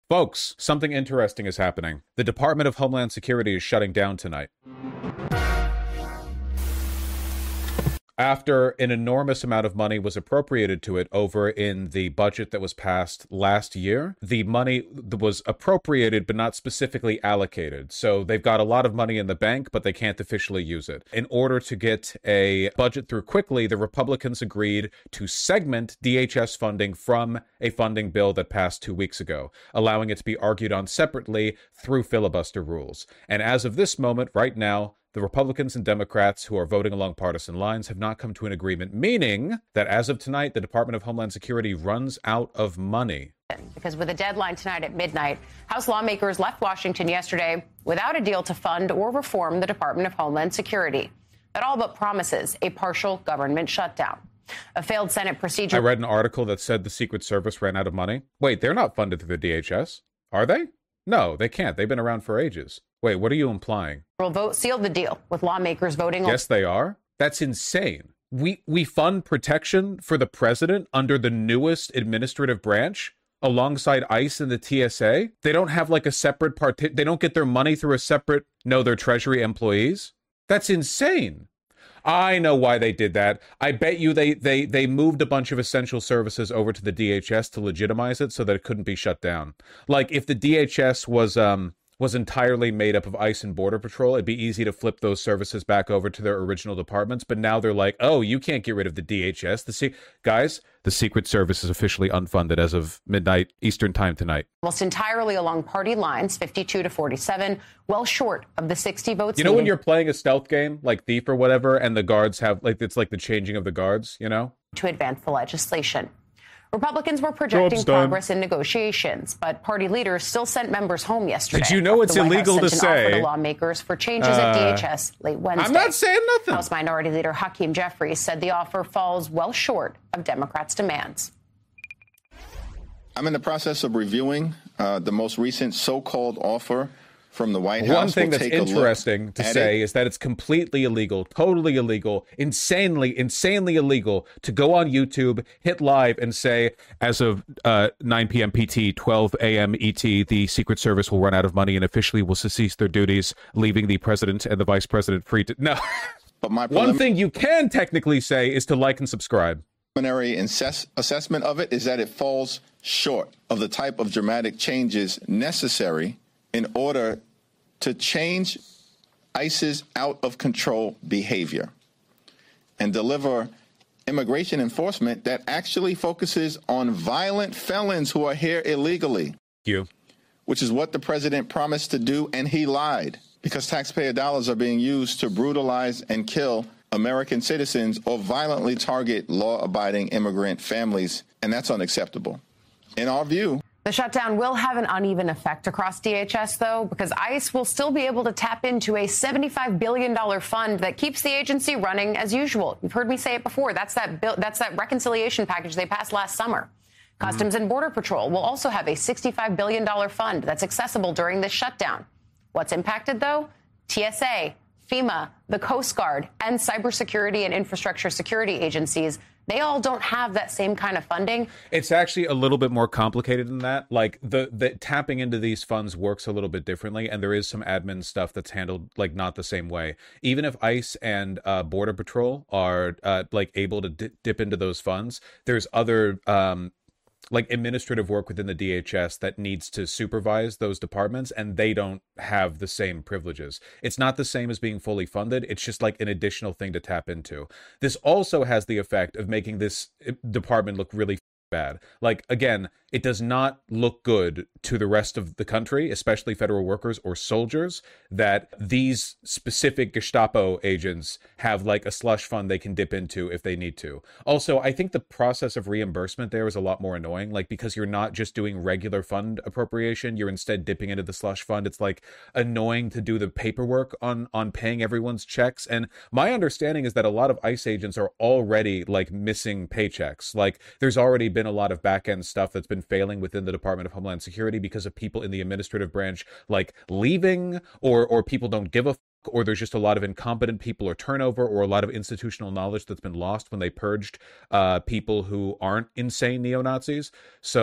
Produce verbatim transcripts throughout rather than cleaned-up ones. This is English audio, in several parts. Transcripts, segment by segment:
Folks, something interesting is happening. The Department of Homeland Security is shutting down tonight. After an enormous amount of money was appropriated to it over in the budget that was passed last year, the money was appropriated but not specifically allocated. So they've got a lot of money in the bank, but they can't officially use it. In order to get a budget through quickly, the Republicans agreed to segment D H S funding from a funding bill that passed two weeks ago, allowing it to be argued on separately through filibuster rules. And as of this moment, right now, the Republicans and Democrats who are voting along partisan lines have not come to an agreement, meaning that as of tonight, the Department of Homeland Security runs out of money. Because with a deadline tonight at midnight, House lawmakers left Washington yesterday without a deal to fund or reform the Department of Homeland Security. That all but promises a partial government shutdown. A failed Senate procedure. I read an article that said the Secret Service ran out of money. Wait, they're not funded through the D H S, are they? No, they can't. They've been around for ages. Wait, what are you implying? Vote sealed the deal with lawmakers voting. Yes, they are. That's insane. We we fund protection for the president under the newest administrative branch alongside ICE and the T S A. They don't have like a separate part. They don't get their money through a separate. No, they're Treasury employees. That's insane. I know why they did that. I bet you they they they moved a bunch of essential services over to the D H S to legitimize it so that it couldn't be shut down. Like if the D H S was um was entirely made up of ICE and Border Patrol, it'd be easy to flip those services back over to their original departments. But now they're like, oh, you can't get rid of the D H S. The se- Guys, the Secret Service is officially unfunded as of midnight Eastern time tonight. Almost entirely along party lines, fifty-two to forty-seven, well short of the sixty votes. You know needed. when you're playing a stealth game like Thief or whatever, and the guards have, like, it's like the changing of the guards, you know? To advance the legislation. Republicans were projecting progress in negotiations, but party leaders still sent members home yesterday. Did you know it's illegal to say? To lawmakers for changes uh, at D H S late Wednesday. I'm not saying nothing. House Minority Leader Hakeem Jeffries said the offer falls well short of Democrats' demands. I'm in the process of reviewing uh, the most recent so-called offer from the White House. One thing we'll that's interesting to say it. is that it's completely illegal, totally illegal, insanely, insanely illegal to go on YouTube, hit live, and say, as of uh, nine p.m. P T, twelve a.m. E T, the Secret Service will run out of money and officially will cease their duties, leaving the president and the vice president free to... No. But my One thing you can technically say is to like and subscribe. Preliminary assess- assessment of it is that it falls short of the type of dramatic changes necessary in order to change ICE's out-of-control behavior and deliver immigration enforcement that actually focuses on violent felons who are here illegally. You. Which is what the president promised to do, and he lied, because taxpayer dollars are being used to brutalize and kill American citizens or violently target law-abiding immigrant families, and that's unacceptable. In our view, the shutdown will have an uneven effect across D H S, though, because ICE will still be able to tap into a seventy-five billion dollars fund that keeps the agency running as usual. You've heard me say it before. That's that bill, that's that reconciliation package they passed last summer. Customs mm-hmm. and Border Patrol will also have a sixty-five billion dollars fund that's accessible during this shutdown. What's impacted, though? T S A, FEMA, the Coast Guard, and cybersecurity and infrastructure security agencies. They all don't have that same kind of funding. It's actually a little bit more complicated than that. Like the, the tapping into these funds works a little bit differently, and there is some admin stuff that's handled like not the same way. Even if ICE and uh, Border Patrol are uh, like able to di- dip into those funds, there's other um, like administrative work within the D H S that needs to supervise those departments, and they don't have the same privileges. It's not the same as being fully funded. It's just like an additional thing to tap into. This also has the effect of making this department look really bad. Like, again, it does not look good to the rest of the country, especially federal workers or soldiers, that these specific Gestapo agents have like a slush fund they can dip into if they need to. Also, I think the process of reimbursement there is a lot more annoying, like because you're not just doing regular fund appropriation, you're instead dipping into the slush fund. It's like annoying to do the paperwork on on paying everyone's checks. And my understanding is that a lot of ICE agents are already like missing paychecks. Like there's already been a lot of back-end stuff that's been failing within the Department of Homeland Security because of people in the administrative branch like leaving, or or people don't give a fuck, or there's just a lot of incompetent people or turnover, or a lot of institutional knowledge that's been lost when they purged uh, people who aren't insane neo-Nazis. So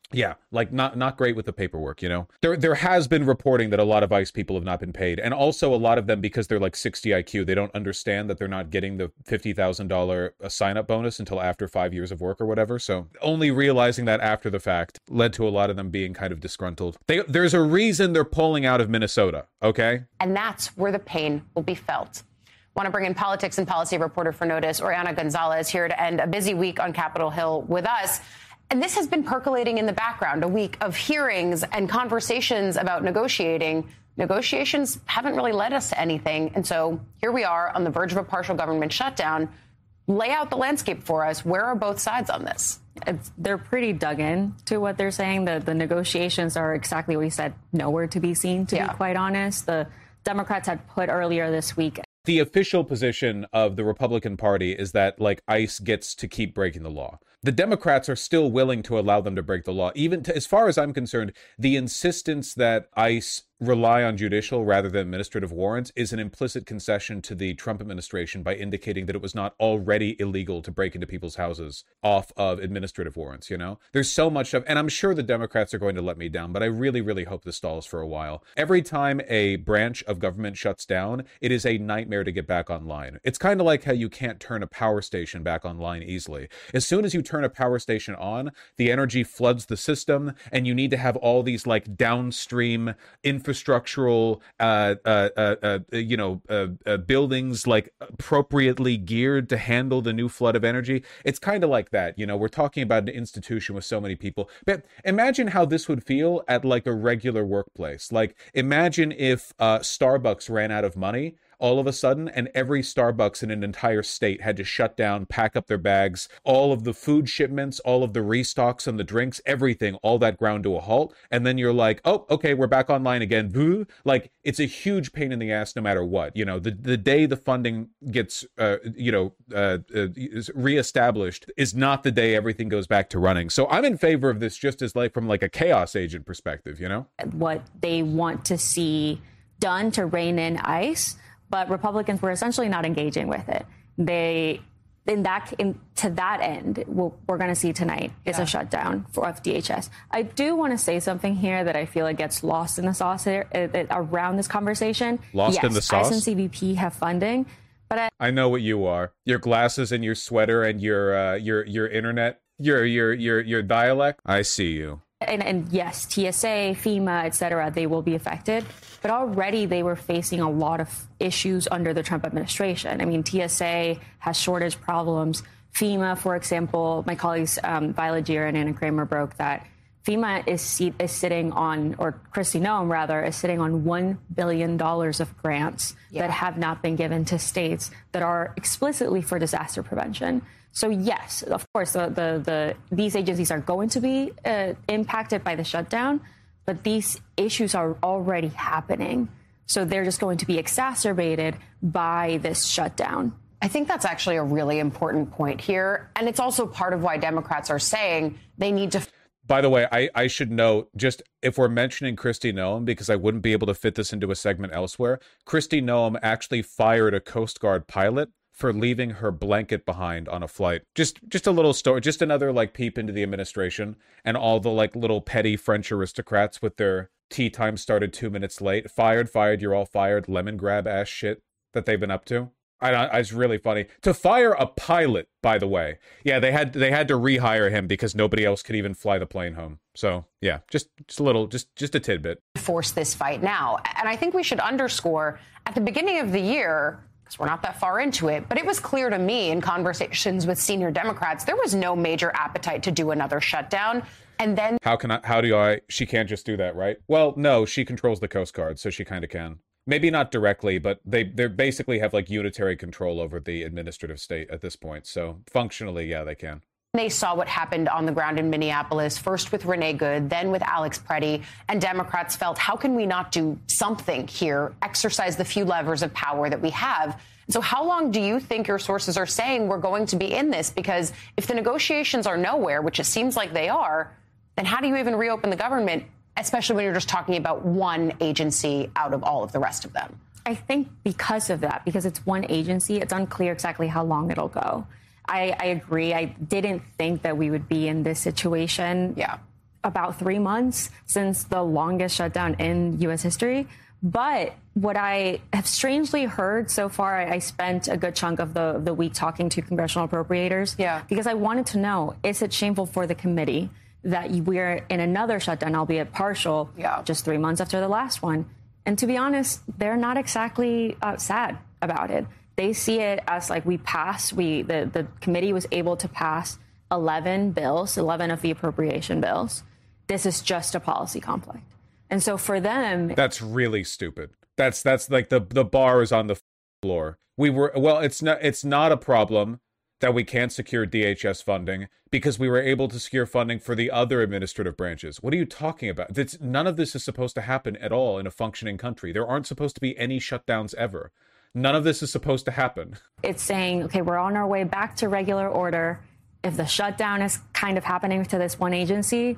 Yeah, like not not great with the paperwork, you know. There there has been reporting that a lot of ICE people have not been paid, and also a lot of them, because they're like sixty I Q, they don't understand that they're not getting the fifty thousand dollars sign-up bonus until after five years of work or whatever. So only realizing that after the fact led to a lot of them being kind of disgruntled. They, there's a reason they're pulling out of Minnesota, okay? And that's where the pain will be felt. Want to bring in politics and policy reporter for Notice, Oriana Gonzalez, here to end a busy week on Capitol Hill with us. And this has been percolating in the background, a week of hearings and conversations about negotiating. Negotiations haven't really led us to anything. And so here we are on the verge of a partial government shutdown. Lay out the landscape for us. Where are both sides on this? It's, they're pretty dug in to what they're saying. The, the negotiations are exactly what you said, nowhere to be seen, to yeah. be quite honest. The Democrats had put earlier this week. The official position of the Republican Party is that, like, ICE gets to keep breaking the law. The Democrats are still willing to allow them to break the law. Even to, as far as I'm concerned, the insistence that ICE rely on judicial rather than administrative warrants is an implicit concession to the Trump administration by indicating that it was not already illegal to break into people's houses off of administrative warrants, you know? There's so much of, and I'm sure the Democrats are going to let me down, but I really, really hope this stalls for a while. Every time a branch of government shuts down, it is a nightmare to get back online. It's kind of like how you can't turn a power station back online easily. As soon as you turn a power station on, the energy floods the system, and you need to have all these like downstream infrastructure infrastructural, uh, uh, uh, uh, you know, uh, uh, buildings like appropriately geared to handle the new flood of energy. It's kind of like that. You know, we're talking about an institution with so many people. But imagine how this would feel at like a regular workplace. Like, imagine if uh, Starbucks ran out of money all of a sudden, and every Starbucks in an entire state had to shut down, pack up their bags, all of the food shipments, all of the restocks and the drinks, everything, all that ground to a halt. And then you're like, oh, okay, we're back online again. Boo. Like, it's a huge pain in the ass no matter what. You know, the, the day the funding gets, uh, you know, uh, uh, is reestablished is not the day everything goes back to running. So I'm in favor of this just as like from like a chaos agent perspective, you know? What they want to see done to rein in ICE. But Republicans were essentially not engaging with it. They, in that, in, to that end, what we're going to see tonight is yeah. a shutdown for F D H S. I do want to say something here that I feel like gets lost in the sauce here, uh, uh, around this conversation. Lost yes, in the sauce? ICE and C B P have funding, but I, I know what you are. Your glasses and your sweater and your uh, your your internet, your your your your dialect. I see you. And, and yes, T S A, FEMA, et cetera, they will be affected. But already they were facing a lot of issues under the Trump administration. I mean, T S A has shortage problems. FEMA, for example, my colleagues um, Violet Gier and Anna Kramer broke that FEMA is, seat, is sitting on, or Kristi Noem rather, is sitting on one billion dollars of grants yeah. that have not been given to states that are explicitly for disaster prevention. So, yes, of course, the, the, the these agencies are going to be uh, impacted by the shutdown, but these issues are already happening. So they're just going to be exacerbated by this shutdown. I think that's actually a really important point here. And it's also part of why Democrats are saying they need to. By the way, I, I should note, just if we're mentioning Kristi Noem, because I wouldn't be able to fit this into a segment elsewhere, Kristi Noem actually fired a Coast Guard pilot for leaving her blanket behind on a flight. Just just a little story, just another like peep into the administration and all the like little petty French aristocrats with their tea time started two minutes late. Fired, fired, you're all fired, lemon grab ass shit that they've been up to. I, I, it's really funny. To fire a pilot, by the way. Yeah, they had they had to rehire him because nobody else could even fly the plane home. So, yeah, just, just a little, just, just a tidbit. Force this fight now. And I think we should underscore, at the beginning of the year, because we're not that far into it, but it was clear to me in conversations with senior Democrats, there was no major appetite to do another shutdown. And then how can I, how do I, she can't just do that, right? Well, no, she controls the Coast Guard, so she kind of can. Maybe not directly, but they they basically have like unitary control over the administrative state at this point. So functionally, yeah, they can. They saw what happened on the ground in Minneapolis, first with Renee Good, then with Alex Preddy, and Democrats felt, how can we not do something here, exercise the few levers of power that we have? So how long do you think your sources are saying we're going to be in this? Because if the negotiations are nowhere, which it seems like they are, then how do you even reopen the government, especially when you're just talking about one agency out of all of the rest of them? I think because of that, because it's one agency, it's unclear exactly how long it'll go. I, I agree. I didn't think that we would be in this situation. Yeah. about three months since the longest shutdown in U S history. But what I have strangely heard so far, I, I spent a good chunk of the, the week talking to congressional appropriators. Yeah. Because I wanted to know, is it shameful for the committee that we're in another shutdown, albeit partial, yeah. just three months after the last one? And to be honest, they're not exactly uh, sad about it. They see it as like we passed, we the, the committee was able to pass eleven bills, eleven of the appropriation bills. This is just a policy conflict. And so for them, that's really stupid. That's that's like the the bar is on the floor. We were well, it's not it's not a problem that we can't secure D H S funding because we were able to secure funding for the other administrative branches. What are you talking about? It's, none of this is supposed to happen at all in a functioning country. There aren't supposed to be any shutdowns ever. None of this is supposed to happen. It's saying, okay, we're on our way back to regular order. If the shutdown is kind of happening to this one agency,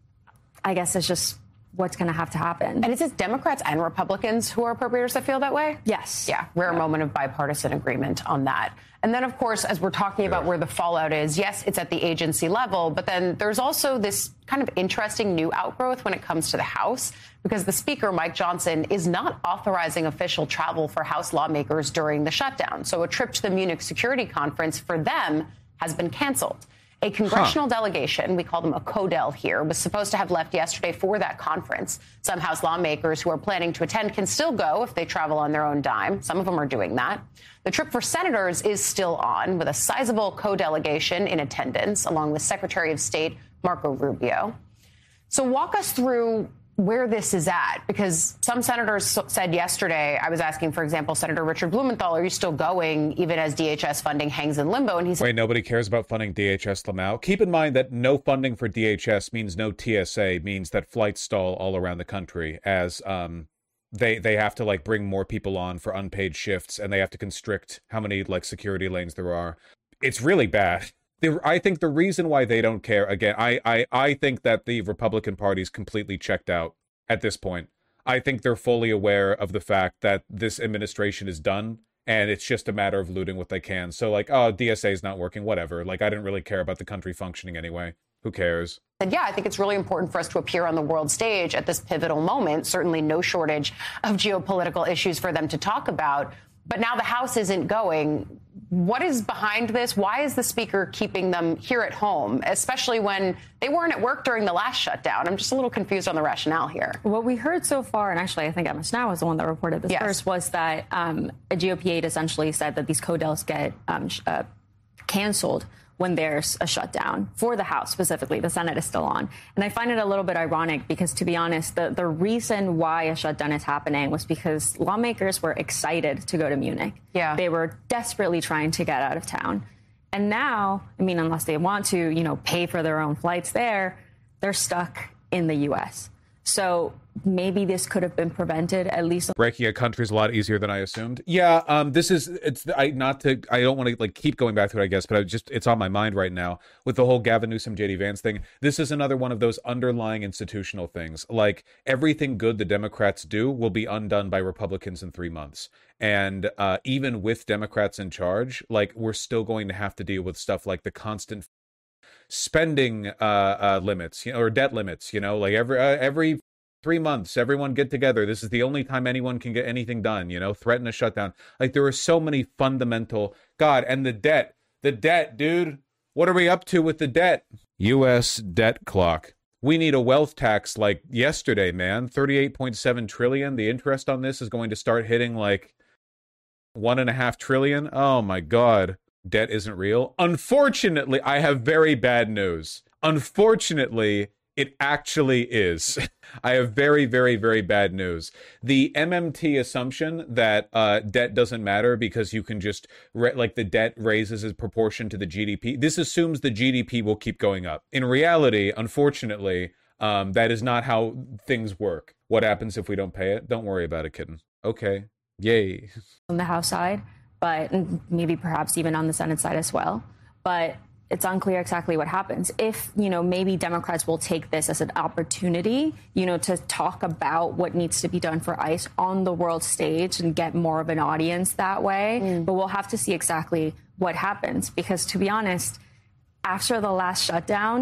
I guess it's just what's going to have to happen. And is it Democrats and Republicans who are appropriators that feel that way? Yes. Yeah, rare yeah. moment of bipartisan agreement on that. And then, of course, as we're talking about where the fallout is, yes, it's at the agency level, but then there's also this kind of interesting new outgrowth when it comes to the House, because the Speaker, Mike Johnson, is not authorizing official travel for House lawmakers during the shutdown. So a trip to the Munich Security Conference for them has been canceled. A congressional huh. delegation, we call them a CODEL here, was supposed to have left yesterday for that conference. Some House lawmakers who are planning to attend can still go if they travel on their own dime. Some of them are doing that. The trip for senators is still on, with a sizable co-delegation in attendance, along with Secretary of State Marco Rubio. So walk us through where this is at, because some senators said yesterday, I was asking, for example, Senator Richard Blumenthal, are you still going even as D H S funding hangs in limbo? And he said, wait, nobody cares about funding D H S, Lamau. Keep in mind that no funding for D H S means no T S A, means that flights stall all around the country as um, they they have to like bring more people on for unpaid shifts, and they have to constrict how many like security lanes there are. It's really bad. I think the reason why they don't care, again, I, I, I think that the Republican Party's completely checked out at this point. I think they're fully aware of the fact that this administration is done, and it's just a matter of looting what they can. So, like, oh, D S A is not working, whatever. Like, I didn't really care about the country functioning anyway. Who cares? And yeah, I think it's really important for us to appear on the world stage at this pivotal moment. Certainly no shortage of geopolitical issues for them to talk about. But now the House isn't going. What is behind this? Why is the Speaker keeping them here at home, especially when they weren't at work during the last shutdown? I'm just a little confused on the rationale here. What we heard so far, and actually I think Emma Snow was the one that reported this yes. first, was that um, a G O P aide essentially said that these CODELs get um, uh, canceled when there's a shutdown for the House specifically. The Senate is still on. And I find it a little bit ironic because, to be honest, the, the reason why a shutdown is happening was because lawmakers were excited to go to Munich. Yeah. They were desperately trying to get out of town. And now, I mean, unless they want to, you know, pay for their own flights there, they're stuck in the U S. So maybe this could have been prevented, at least. Breaking a country is a lot easier than I assumed. Yeah, um, this is, it's, I not to, I don't want to like keep going back to it, I guess, but I just, it's on my mind right now with the whole Gavin Newsom, J D Vance thing. This is another one of those underlying institutional things. Like everything good the Democrats do will be undone by Republicans in three months. And uh, even with Democrats in charge, like we're still going to have to deal with stuff like the constant spending uh, uh, limits, you know, or debt limits, you know, like every, uh, every, Three months, everyone get together. This is the only time anyone can get anything done, you know, threaten a shutdown. Like there are so many fundamental, God, and the debt, the debt, dude. What are we up to with the debt? U S debt clock. We need a wealth tax like yesterday, man. thirty-eight point seven trillion. The interest on this is going to start hitting like one and a half trillion. Oh my God. Debt isn't real. Unfortunately, I have very bad news. Unfortunately, it actually is. I have very, very, very bad news. The M M T assumption that uh, debt doesn't matter because you can just, re- like the debt raises as proportion to the G D P. This assumes the G D P will keep going up. In reality, unfortunately, um, that is not how things work. What happens if we don't pay it? Don't worry about it, kitten. Okay. Yay. On the House side, but maybe perhaps even on the Senate side as well. But it's unclear exactly what happens. If, you know, maybe Democrats will take this as an opportunity, you know, to talk about what needs to be done for ICE on the world stage and get more of an audience that way. Mm. But we'll have to see exactly what happens, because to be honest, after the last shutdown,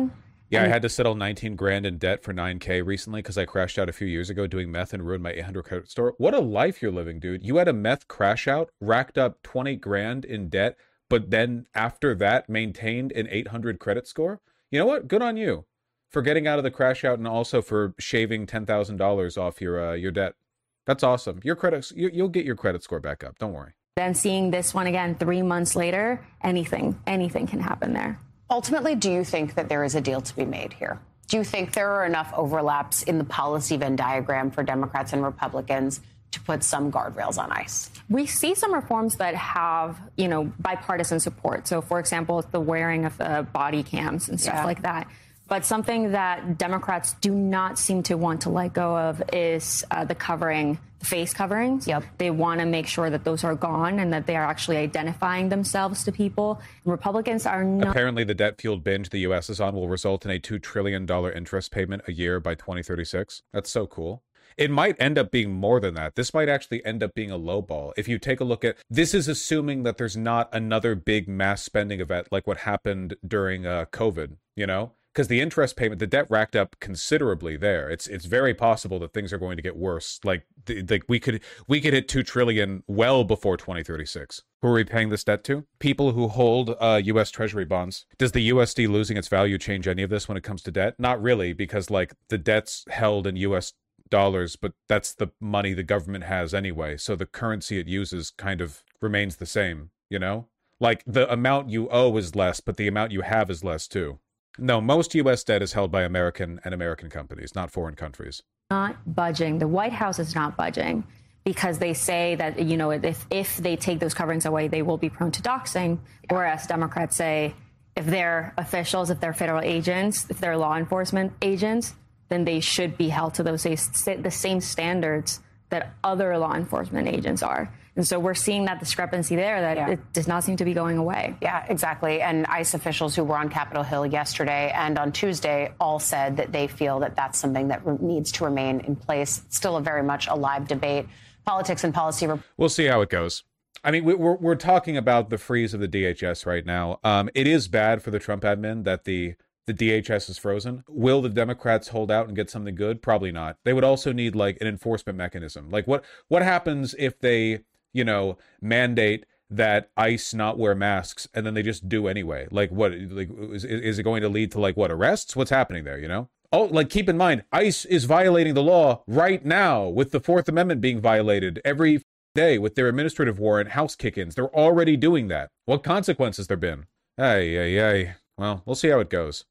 Yeah, I had to settle nineteen grand in debt for nine K recently because I crashed out a few years ago doing meth and ruined my eight hundred credit score. What a life you're living, dude. You had a meth crash out, racked up twenty grand in debt, but then after that maintained an eight hundred credit score. You know what? Good on you for getting out of the crash out and also for shaving ten thousand dollars off your uh, your debt. That's awesome. Your credit, you, you'll get your credit score back up. Don't worry. Then seeing this one again three months later, anything, anything can happen there. Ultimately, do you think that there is a deal to be made here? Do you think there are enough overlaps in the policy Venn diagram for Democrats and Republicans to put some guardrails on ICE? We see some reforms that have, you know, bipartisan support. So, for example, the wearing of uh, body cams and stuff yeah. like that. But something that Democrats do not seem to want to let go of is uh, the covering, the face coverings. Yep. They want to make sure that those are gone and that they are actually identifying themselves to people. Republicans are not. Apparently, the debt-fueled binge the U S is on will result in a two trillion dollars interest payment a year by twenty thirty-six. That's so cool. It might end up being more than that. This might actually end up being a low ball. If you take a look at, this is assuming that there's not another big mass spending event like what happened during uh, COVID, you know? Because the interest payment, the debt racked up considerably there. It's it's very possible that things are going to get worse. Like the, like we could we could hit two trillion well before twenty thirty-six. Who are we paying this debt to? People who hold uh, U S Treasury bonds. Does the U S D losing its value change any of this when it comes to debt? Not really, because like the debt's held in U S dollars, but that's the money the government has anyway. So the currency it uses kind of remains the same. You know, like the amount you owe is less, but the amount you have is less too. No, most U S debt is held by American and American companies, not foreign countries. Not budging. The White House is not budging because they say that, you know, if, if they take those coverings away, they will be prone to doxing. Whereas Democrats say if they're officials, if they're federal agents, if they're law enforcement agents, then they should be held to those the same standards that other law enforcement agents are. And so we're seeing that discrepancy there that yeah. it does not seem to be going away. Yeah, exactly. And ICE officials who were on Capitol Hill yesterday and on Tuesday all said that they feel that that's something that re- needs to remain in place. It's still a very much a live debate. Politics and policy. Re- we'll see how it goes. I mean, we're we're talking about the freeze of the D H S right now. Um, it is bad for the Trump admin that the the D H S is frozen. Will the Democrats hold out and get something good? Probably not. They would also need like an enforcement mechanism. Like what what happens if they, you know, mandate that ICE not wear masks and then they just do anyway? Like what, like is, is it going to lead to like what, arrests? What's happening there, you know? Oh, like keep in mind, ICE is violating the law right now with the Fourth Amendment being violated every day with their administrative warrant, house kick-ins. They're already doing that. What consequences there been? Ay, ay, ay. Well, we'll see how it goes.